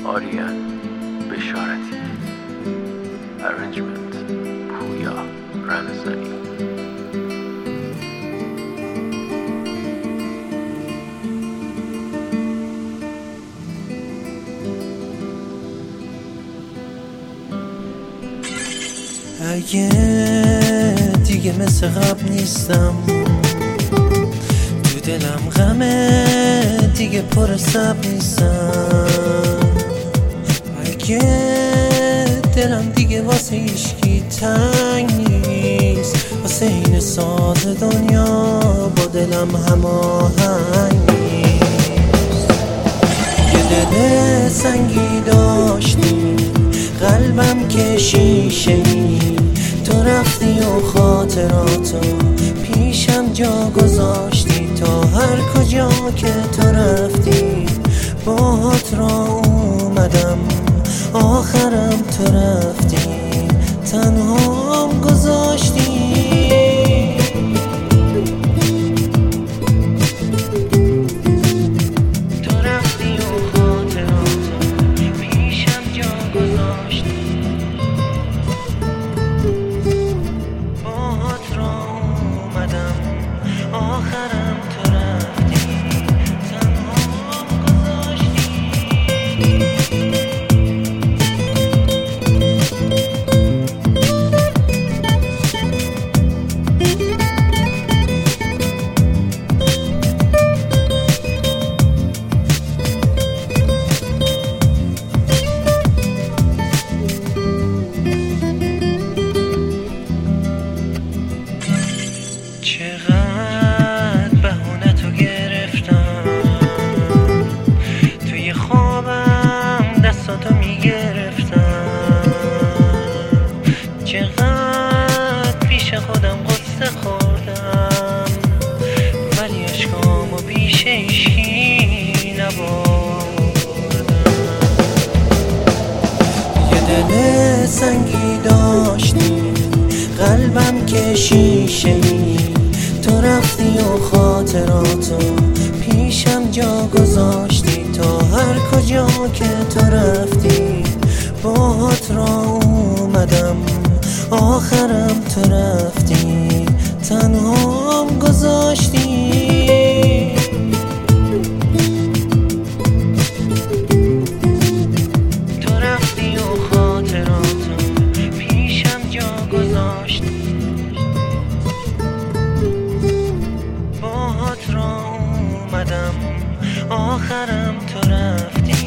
آریان بشارتی. Arrangement پویا رمضانی. اگه دیگه مثل قبل نیستم، تو دلم غمه دیگه پر صبر نیستم. اگه دلم دیگه واسه هیچکی تنگ نیست، واسه این ساز دنیا با دلم هماهنگ نیست. یه دل سنگی داشتی، قلبم که شیشه‌ای، تو رفتی و خاطراتو پیشم جا گذاشتی. تا هر کجا که تو رفتی باهات را اومدم، آخرم تو رفتی تنهام گذاشتی. چقدر بهونه تو گرفتم، توی خوابم دستاتو میگرفتم. چقدر پیش خودم قصه خوردم، ولی عشقامو پیش هیچکی نبردم. یه دل سنگی داشتی، قلبم که شیشه‌ای، تو رفتی و خاطراتو پیشم جا گذاشتی. تا هر کجا که تو رفتی باهات را اومدم، آخرم تو رفتی تنهام گذاشتی. تو رفتی و خاطراتو پیشم جا گذاشتی، آخرم تو رفتی